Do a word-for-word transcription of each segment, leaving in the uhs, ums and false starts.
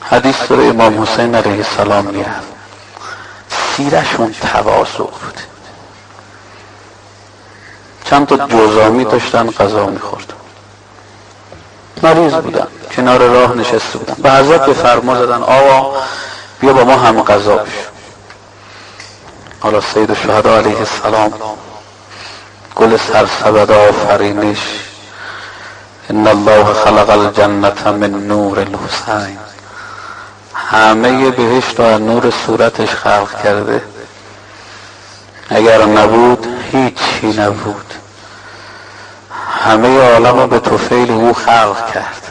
حدیث داره امام حسین علیه السلام میرفت، سیرشون تواضع بود، چند تا جزامی داشتن غذا میخورد، مریض بودن، کنار راه نشسته بودن، به حضرت به فرما زدن آقا بیا با ما هم غذا بشو. حالا سید الشهدا علیه السلام گل سرسبد آفرینش، ان الله خلق الجنة من نور الحسین، همه بهشت و نور صورتش خلق کرده، اگر نبود هیچی نبود، همه عالم به طفیل او خلق کرد.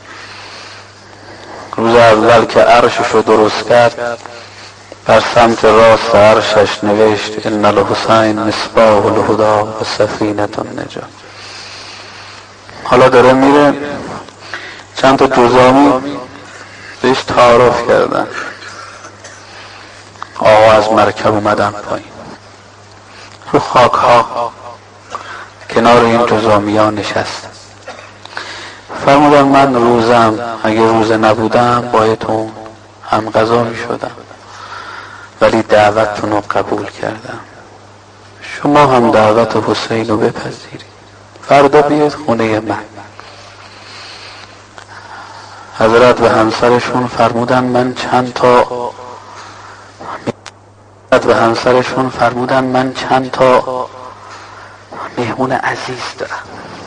روز اول که عرشش رو درست کرد، بر سمت راست عرشش نوشت ان الحسین مصباح الهدی و سفینة النجات. حالا داره میره، چند تا جزامی بهش تعارف کردن، آقا از مرکب اومدن پایین، رو خاک ها کنار این جزامی ها نشست، فرمودن من روزم اگه روزه نبودم بایدتون هم غذا می شدم، ولی دعوتتون رو قبول کردم، شما هم دعوت حسین رو بپذیرید، فردا بیاید خونه من. حضرت به همسرشون فرمودن من چند تا به همسرشون فرمودن من چند تا مهمون عزیز دارم،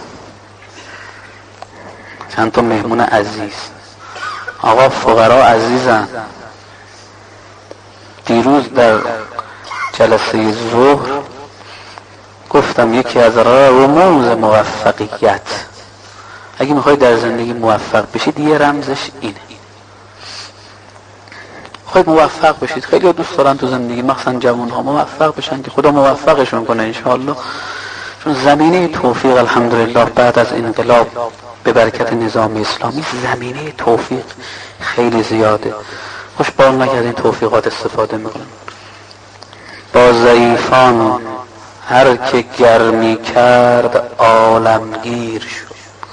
چند تا مهمون عزیز. آقا فقرا عزیزن، دیروز در جلسه ظهر گفتم یکی از رموز موفقیت، اگه میخوای در زندگی موفق بشید یه رمزش اینه، خواهید موفق بشید. خیلی دوست دارن تو زندگی مخصوصا جوان ها موفق بشن که خدا موفقشون کنه انشاءالله، چون زمینه توفیق الحمدلله بعد از انقلاب به برکت نظام اسلامی زمینه توفیق خیلی زیاده. خوش بال نکردین توفیقات استفاده میکنن. با ضعیفان هر که گرمی کرد عالمگیر شد،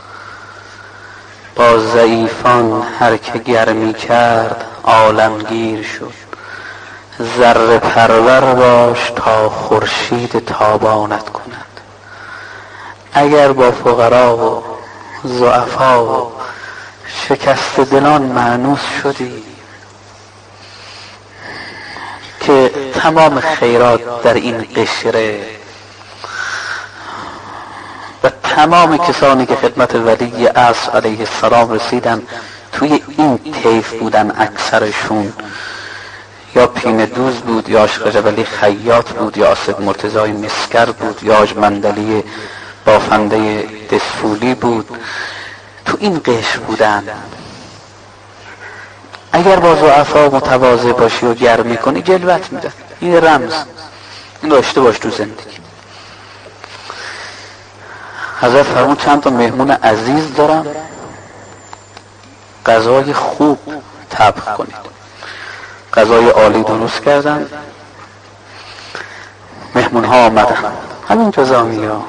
با ضعیفان هر که گرمی کرد عالمگیر شد، ذره پرور باش تا خورشید تابانت کند. اگر با فقرا و ضعفا و شکست دلان مانوس شدی که تمام خیرات در این قشره و تمام کسانی که خدمت ولی عصر علیه السلام رسیدن توی این طیف بودن، اکثرشون یا پین دوز بود یا عاشق جبلی خیاط بود یا آصف مرتضای مسکر بود یا حاج مندلی بافنده دسفولی بود، تو این قشر بودن. اگر با ضعفا متواضع باشی و گرمی کنی جلوت میدن، این رمز، این داشته باش تو زندگی. حضرت فرمود چند تا مهمون عزیز دارم، غذای خوب طبخ کنید. غذای عالی درست کردن، مهمون ها آمدن، همین جزامی ها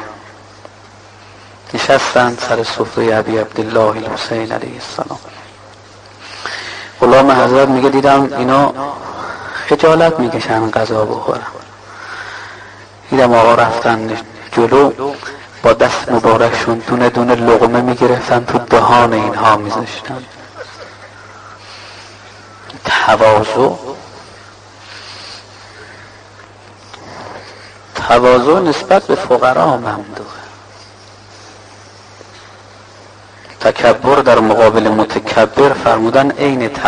نشستن سر سفره ابی عبدالله الحسین علیه السلام. غلام حضرت میگه دیدم اینا خجالت میکشن غذا بخورن، دیدم آقا رفتن جلو با دست مبارکشون دونه دونه لقمه میگرفتن تو دهان اینها میذاشتن. تواضع تواضع نسبت به فقرا ممدوحه. تکبر در مقابل متکبر فرمودن عین